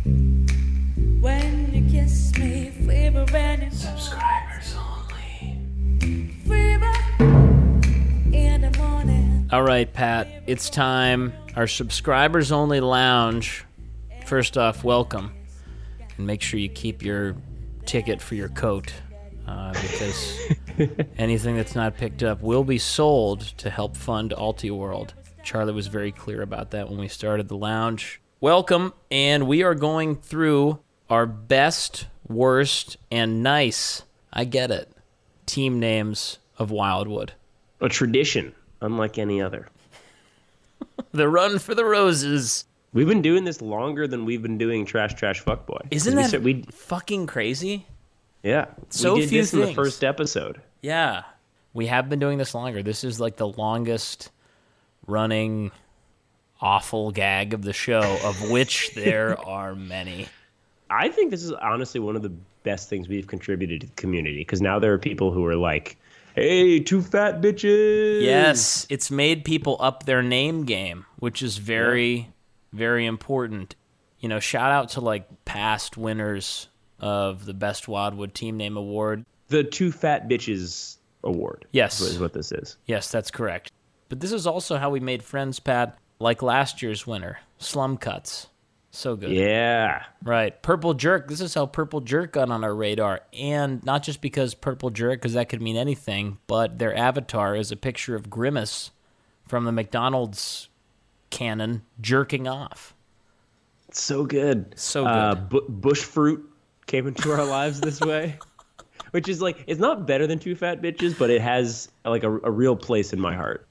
When you kiss me, fever and Subscribers only. fever in the morning. All right, Pat, it's time. Our subscribers only lounge. First off, welcome. And make sure you keep your ticket for your coat because anything that's not picked up will be sold to help fund Ultiworld. Charlie was very clear about that when we started the lounge. Welcome, and we are going through our best, worst, and nice, I get it, team names of Wildwood. A tradition, unlike any other. The run for the roses. We've been doing this longer than we've been doing Trash Fuckboy. Isn't that fucking crazy? Yeah. So we did few this in the things. first episode. Yeah. We have been doing this longer. This is like the longest running awful gag of the show, of which there are many. I think this is honestly one of the best things we've contributed to the community, because now there are people who are like, hey, two fat bitches. Yes, it's made people up their name game, which is very, very important. You know, shout out to like past winners of the Best Wildwood Team Name Award. The Two Fat Bitches Award. Yes. Is what this is. Yes, that's correct. But this is also how we made friends, Pat, like last year's winner, Slum Cuts. So good. Yeah. Right. Purple Jerk. This is how Purple Jerk got on our radar. And not just because Purple Jerk, because that could mean anything, but their avatar is a picture of Grimace from the McDonald's canon jerking off. So good. So good. Bush Fruit came into our lives this way. Which is like, it's not better than Two Fat Bitches, but it has like a real place in my heart.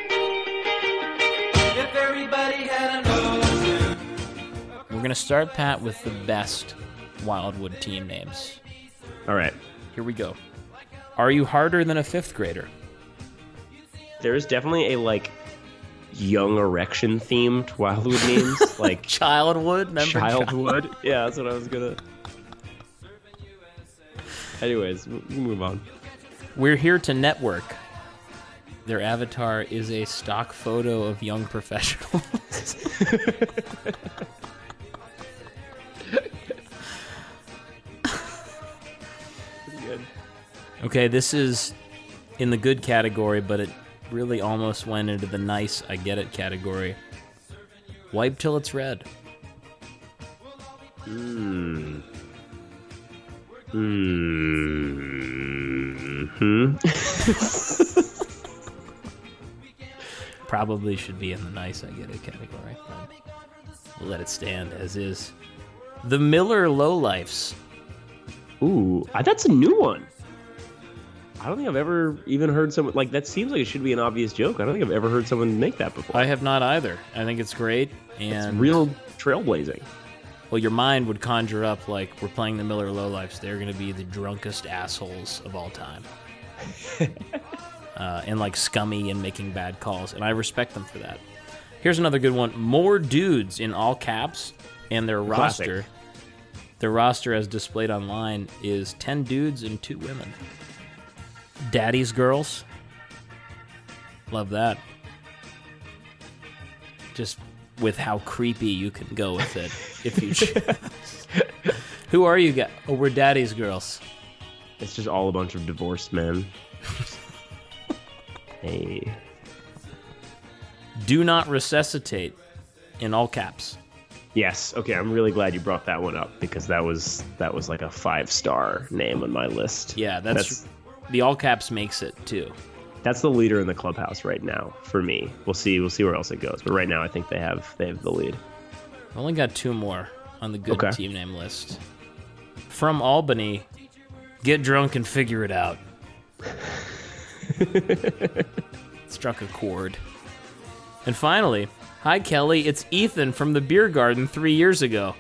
If everybody had a nose. We're going to start, Pat, with the best Wildwood team names. All right. Here we go. Are you harder than a fifth grader? There's definitely a like young erection themed Wildwood names. Like Childwood? Remember Childwood? Yeah, that's what I was gonna. Anyways, we move on. We're here to network. Their avatar is a stock photo of young professionals. Good. Okay, this is in the good category, but it really almost went into the nice, I get it category. Wipe till it's red. Probably should be in the nice, I get it category. But we'll let it stand as is. The Miller Lowlifes. Ooh, that's a new one. I don't think I've ever even heard someone like that. Seems like it should be an obvious joke. I don't think I've ever heard someone make that before. I have not either. I think it's great. And It's real trailblazing. well, your mind would conjure up like we're playing the Miller Lowlifes. They're going to be the drunkest assholes of all time. And like scummy and making bad calls. And I respect them for that. Here's another good one. More dudes in all caps, and their Classic. roster. Their roster as displayed online is 10 dudes and 2 women. Daddy's Girls. Love that. Just with how creepy you can go with it if you choose. Who are you guys? Oh, we're Daddy's Girls. It's just all a bunch of divorced men. Hey. Do not resuscitate in all caps. Yes. Okay. I'm really glad you brought that one up, because that was like a 5-star name on my list. Yeah, that's the all caps makes it too. That's the leader in the clubhouse right now for me. We'll see where else it goes. But right now, I think they have the lead. I only got 2 more on the good Okay. team name list. From Albany, get drunk and figure it out. Struck a chord. And finally, hi Kelly, it's Ethan from the beer garden 3 years ago.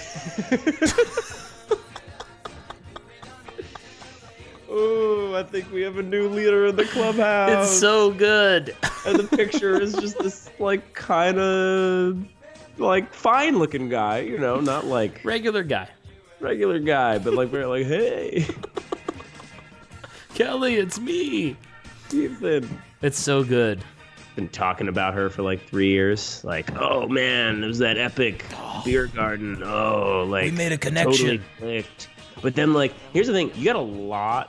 Oh, I think we have a new leader in the clubhouse. It's so good. And the picture is just this like kind of like fine looking guy, you know, not like Regular guy. regular guy, but like very like, hey, Kelly, it's me. Ethan. It's so good. been talking about her for like 3 years. Like, oh man, it was that epic beer garden. Oh, like We made a connection. Totally clicked. But then, like, here's the thing: you get a lot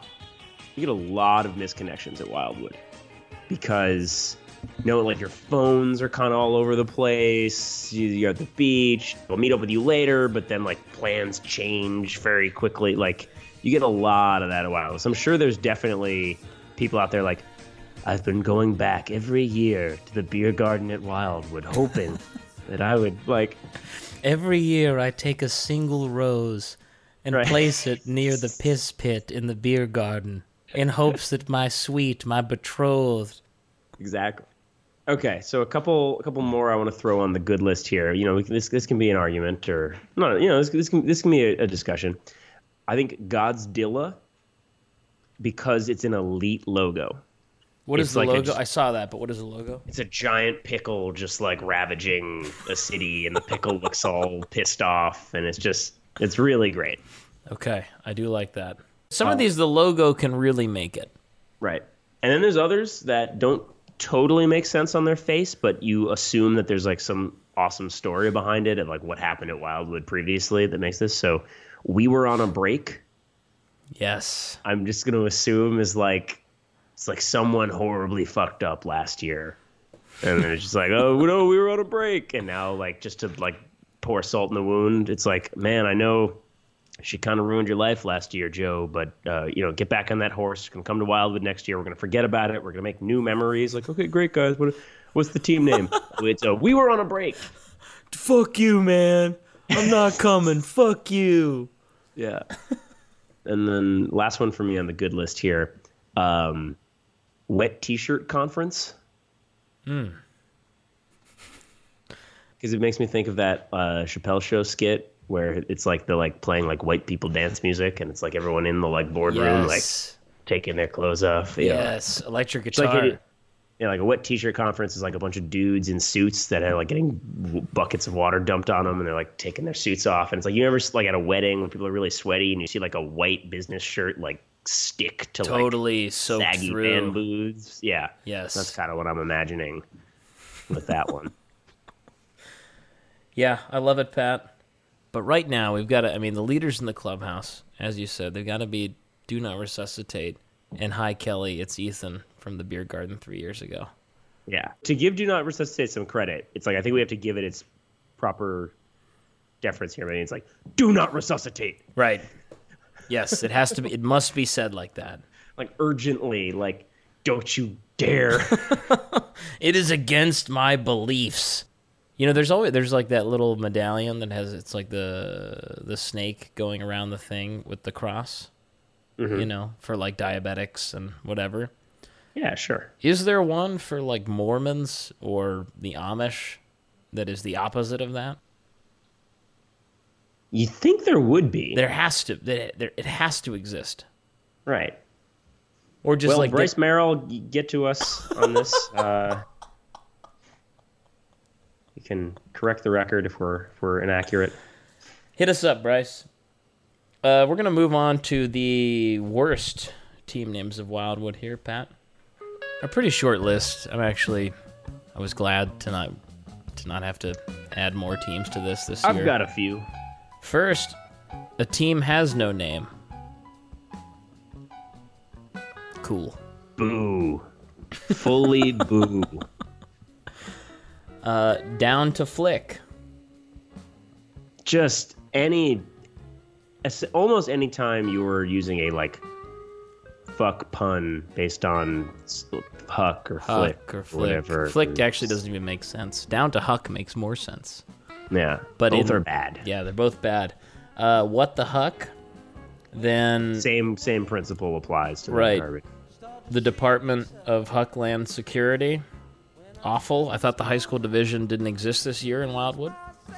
of misconnections at Wildwood because, like your phones are kind of all over the place. You're at the beach. We'll meet up with you later, but then like plans change very quickly. Like, you get a lot of that at Wildwood. So I'm sure there's definitely people out there like, I've been going back every year to the beer garden at Wildwood, hoping that I would, like... Every year I take a single rose and place it near the piss pit in the beer garden in hopes that my betrothed... Exactly. Okay, so a couple more I want to throw on the good list here. This can be an argument or... No, this can be a discussion. I think Godzilla, because it's an elite logo. What is the like logo? I saw that, but what is the logo? It's a giant pickle just like ravaging a city, and the pickle looks all pissed off, and it's really great. Okay, I do like that. Some of these, the logo can really make it. Right. And then there's others that don't totally make sense on their face, but you assume that there's like some awesome story behind it and like what happened at Wildwood previously that makes this. So we were on a break. Yes. I'm just going to assume it's like someone horribly fucked up last year. And then it's just like, oh, no, we were on a break. And now, like, just to, like, pour salt in the wound, it's like, man, I know she kind of ruined your life last year, Joe, but, get back on that horse. We're going to come to Wildwood next year. We're going to forget about it. We're going to make new memories. Like, okay, great, guys. What's the team name? It's we were on a break. Fuck you, man. I'm not coming. Fuck you. Yeah. And then last one for me on the good list here. Wet T-shirt conference. Because it makes me think of that Chappelle Show skit where it's like they're like playing like white people dance music, and it's like everyone in the like boardroom like taking their clothes off. Yes, electric guitar. Like a wet T-shirt conference is like a bunch of dudes in suits that are like getting buckets of water dumped on them, and they're like taking their suits off. And it's like you ever like at a wedding when people are really sweaty and you see like a white business shirt like stick to totally like soaked saggy through. man boobs. Yeah. Yes. That's kind of what I'm imagining with that one. Yeah, I love it, Pat. But right now we've got to, the leaders in the clubhouse, as you said, they've got to be Do Not Resuscitate and Hi Kelly, it's Ethan from the beer garden 3 years ago. Yeah. To give Do Not Resuscitate some credit, it's like I think we have to give it its proper deference here. It's like, do not resuscitate. Right. Yes, it has to be. It must be said like that. Like urgently, like, don't you dare. It is against my beliefs. There's like that little medallion that it's like the snake going around the thing with the cross, for like diabetics and whatever. Yeah, sure. Is there one for like Mormons or the Amish that is the opposite of that? You think there would be? There has to. It has to exist. Right. Or just like Bryce Merrill, get to us on this. You can correct the record if we're inaccurate. Hit us up, Bryce. We're gonna move on to the worst team names of Wildwood here, Pat. A pretty short list. I was glad to not have to add more teams to this year. I've got a few. First, a team has no name. Cool. Boo. Fully boo. Down to Flick. Just almost any time you were using a like fuck pun based on Huck or Flick or whatever. Flick actually doesn't even make sense. Down to Huck makes more sense. Yeah, but both are bad. Yeah, they're both bad. What the Huck? Then same principle applies to right. Garbage. The Department of Huckland Security. Awful. I thought the high school division didn't exist this year in Wildwood.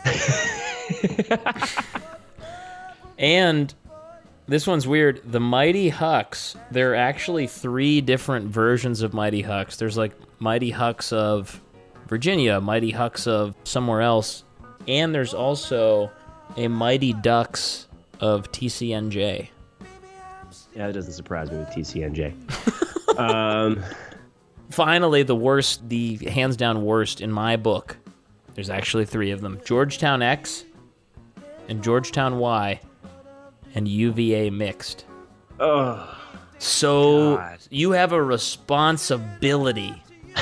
And this one's weird. The Mighty Hucks. There are actually 3 different versions of Mighty Hucks. There's like Mighty Hucks of Virginia, Mighty Hucks of somewhere else, and there's also a Mighty Ducks of TCNJ. Yeah, that doesn't surprise me with TCNJ. finally, the hands down worst in my book. There's actually 3 of them: Georgetown X, and Georgetown Y, and UVA mixed. Oh, So God. you have a responsibility.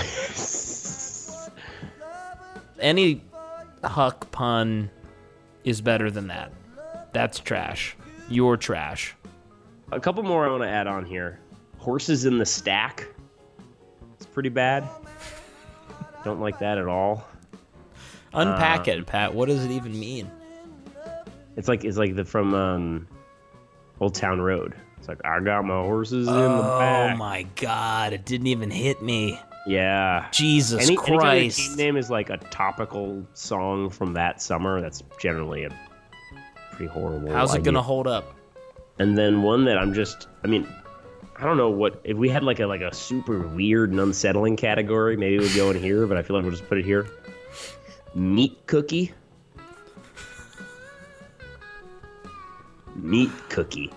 Any Huck pun is better than that. That's trash. You're trash. A couple more I want to add on here. Horses in the Stack. It's pretty bad. Don't like that at all. Unpack it, Pat. What does it even mean? It's like the from Old Town Road. It's like, I got my horses in the Oh back. my God! It didn't even hit me. Yeah. Jesus Anytime a Christ! team name is like a topical song from that summer, that's generally a pretty horrible How's it idea. gonna hold up? And then one that I don't know what, if we had like a super weird and unsettling category, maybe it would go in here, but I feel like we'll just put it here. Meat cookie. Meat cookie.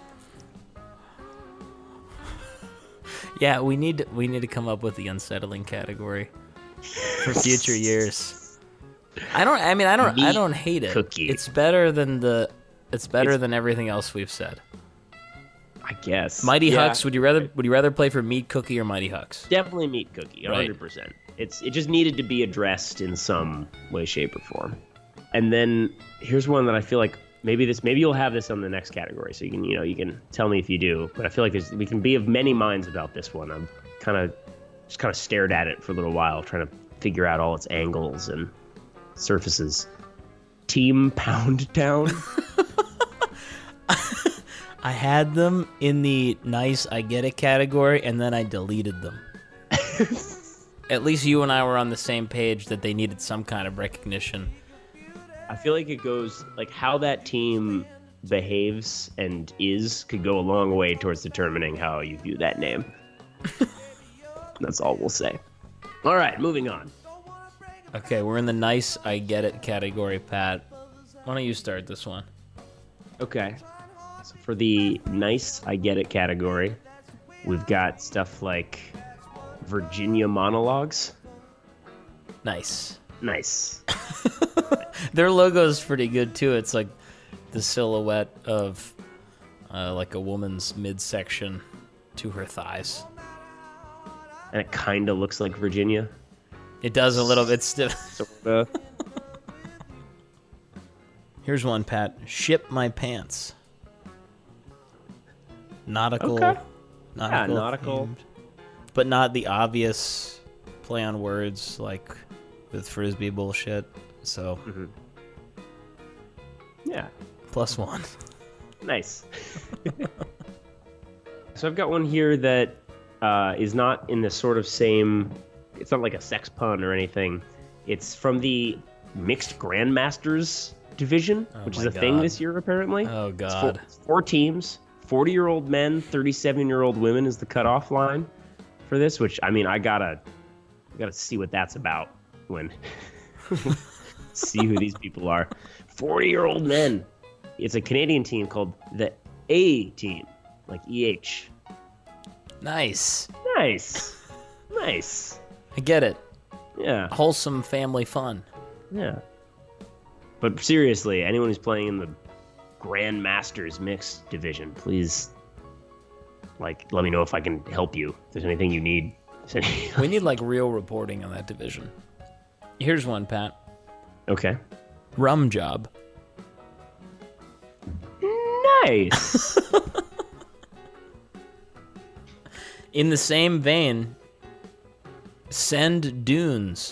Yeah, we need to come up with the unsettling category for future years. I don't hate it. Cookie. It's better than than everything else we've said. I guess. Mighty Yeah. Hucks, would you rather play for Meat Cookie or Mighty Hucks? Definitely meat cookie, 100%. Right. It just needed to be addressed in some way, shape, or form. And then here's one that I feel like maybe you'll have this on the next category, so you can tell me if you do. But I feel like we can be of many minds about this one. I've kind of stared at it for a little while, trying to figure out all its angles and surfaces. Team Pound Town. I had them in the nice I get it category, and then I deleted them. At least you and I were on the same page that they needed some kind of recognition. I feel like it goes like how that team behaves and could go a long way towards determining how you view that name. That's all we'll say. All right, moving on. Okay, we're in the nice I get it category, Pat. Why don't you start this one? Okay. So for the nice I get it category, we've got stuff like Virginia monologues. Nice. Nice. Their logo is pretty good too. It's like the silhouette of like a woman's midsection to her thighs. And it kind of looks like Virginia. It does a little bit stiff. Sorta. Here's one, Pat. Ship my pants. Nautical. Okay. Nautical. nautical. themed, but not the obvious play on words like with Frisbee bullshit. So, Yeah. +1. Nice. So I've got one here that is not in the sort of same. It's not like a sex pun or anything. It's from the Mixed Grandmasters division, which is my a thing God. this year apparently. Oh, It's God. it's 4 teams. 40-year-old men, 37-year-old women is the cutoff line for this. Which I gotta see what that's about when see who these people are. 40-year-old men. It's a Canadian team called the A team, like EH. Nice. Nice. I get it. Yeah. Wholesome family fun. Yeah. But seriously, anyone who's playing in the Grandmasters mixed division, please, let me know if I can help you. If there's anything you need. We need like real reporting on that division. Here's one, Pat. Okay. Rum job. Nice. In the same vein, send dunes.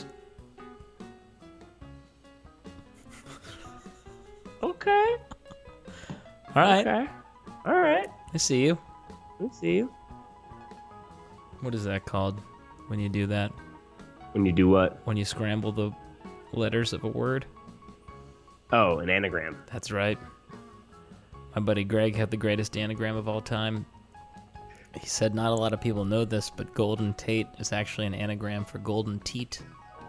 Okay. All right. Okay. All right. I see you. Let's see you. What is that called when you do that? When you do what? When you scramble the letters of a word? Oh, an anagram. That's right. My buddy Greg had the greatest anagram of all time. He said not a lot of people know this, but Golden Tate is actually an anagram for Golden Teat.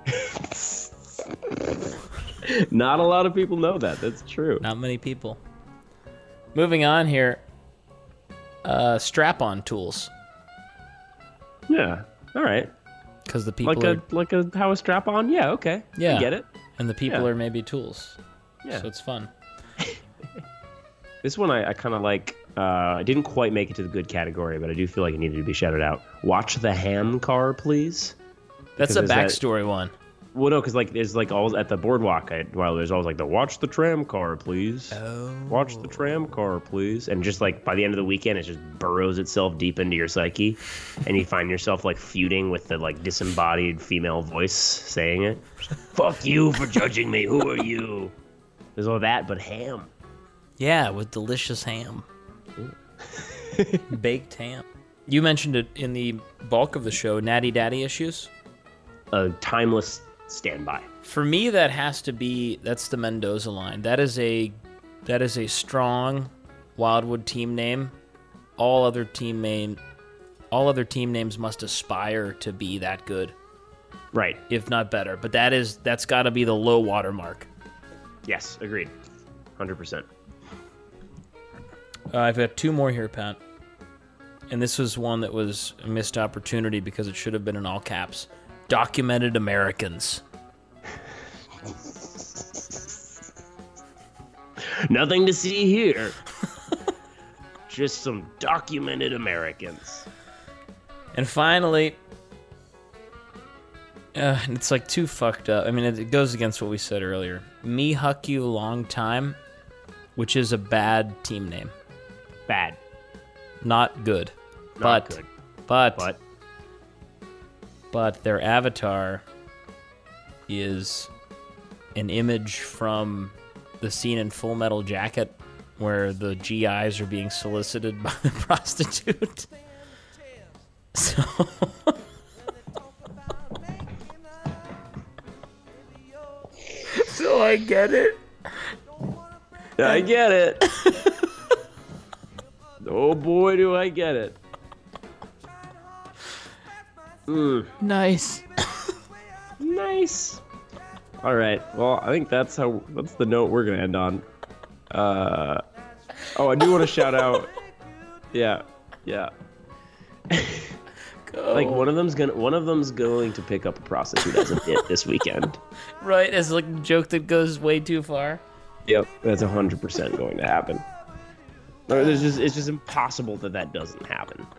Not a lot of people know that. That's true. Not many people. Moving on here. Strap-on tools. Yeah. All right. Because the people like a how a strap on. Yeah, okay. Yeah. I get it. and the people Yeah. are maybe tools. Yeah. So it's fun. This one I kind of like. I didn't quite make it to the good category, but I do feel like it needed to be shouted out. Watch the ham car, please. That's a Because there's backstory one. Well, no, because like there's like always at the boardwalk. While there's always like the watch the tram car, please. Oh. Watch the tram car, please. And just like by the end of the weekend, it just burrows itself deep into your psyche, and you find yourself like feuding with the like disembodied female voice saying it. Fuck you for judging me. Who are you? There's all that, but ham. Yeah, with delicious ham. Baked ham. You mentioned it in the bulk of the show, Natty Daddy issues. A timeless standby. For me, that's the Mendoza line. That is a strong Wildwood team name. All other team names must aspire to be that good, Right. if not better. But that's got to be the low water mark. Yes. Agreed. 100%. I've got two more here, Pat. And this was one that was a missed opportunity because it should have been in all caps. Documented Americans. Nothing to see here. Just some documented Americans. And finally, it's like too fucked up. I mean, it goes against what we said earlier. Me Huck You Long Time, which is a bad team name. Bad. Not good. Not good. But their avatar is an image from the scene in Full Metal Jacket where the GIs are being solicited by the prostitute. So so I get it. I get it. Oh boy, do I get it. Nice. Nice. All right. Well, I think that's the note we're gonna end on. I do want to shout out. Yeah. Like one of them's going to pick up a prostitute as a bit this weekend. Right, as like a joke that goes way too far. Yep, that's 100% going to happen. It's just impossible that doesn't happen.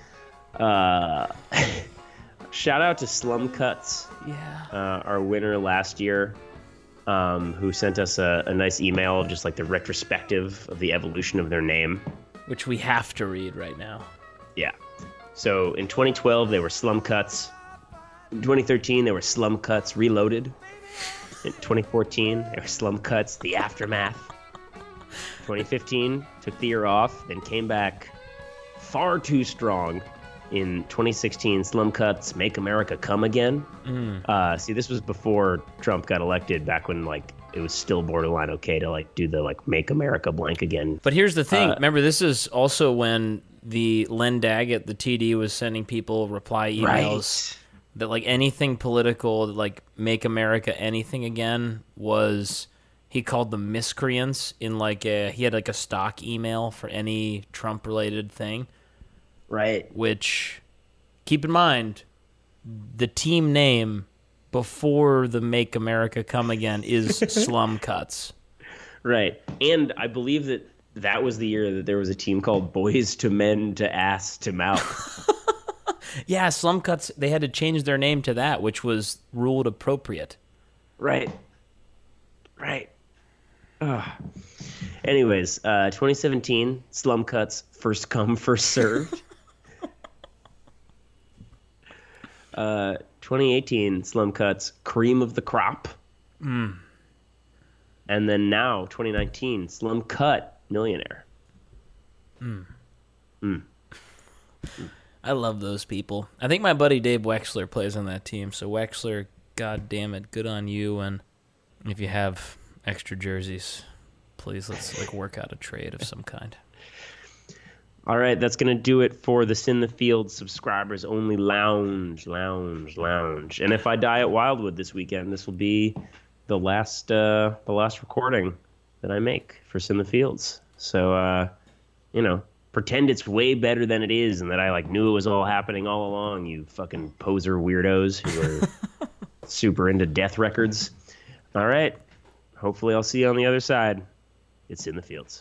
Shout out to Slum Cuts, our winner last year, who sent us a nice email of just like the retrospective of the evolution of their name. Which we have to read right now. Yeah. So in 2012, they were Slum Cuts. In 2013, they were Slum Cuts Reloaded. In 2014, they were Slum Cuts The Aftermath. 2015, took the year off, then came back far too strong. In 2016, Slum Cuts Make America Come Again. See, this was before Trump got elected, back when like it was still borderline okay to like do the like Make America Blank Again. But here's the thing. Remember, this is also when the Len Daggett, the TD, was sending people reply emails that like anything political, like Make America Anything Again, was, he called them miscreants in like he had like a stock email for any Trump related thing. Right. Which, keep in mind, the team name before the Make America Come Again is Slum Cuts. Right. And I believe that was the year that there was a team called Boys to Men to Ass to Mouth. Yeah, Slum Cuts, they had to change their name to that, which was ruled appropriate. Right. Ugh. Anyways, 2017, Slum Cuts First Come, First Served. 2018, Slum Cuts Cream of the Crop. And then now, 2019, Slum Cut Millionaire. I love those people. I think my buddy Dave Wexler plays on that team. So Wexler, god damn it, good on you. And if you have extra jerseys, please let's like work out a trade of some kind. All right, that's going to do it for the Sin the Field subscribers only lounge. And if I die at Wildwood this weekend, this will be the last recording that I make for Sin the Fields. So, pretend it's way better than it is and that I like knew it was all happening all along, you fucking poser weirdos who are super into death records. All right. Hopefully I'll see you on the other side. It's In the Fields.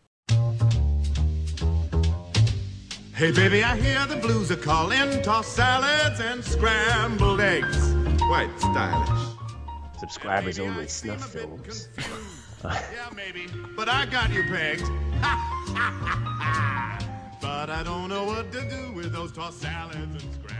Hey, baby, I hear the blues are calling. Toss salads and scrambled eggs. Quite stylish. Subscribers only snuff films. Yeah, maybe, but I got you pegged. But I don't know what to do with those tossed salads and scrambled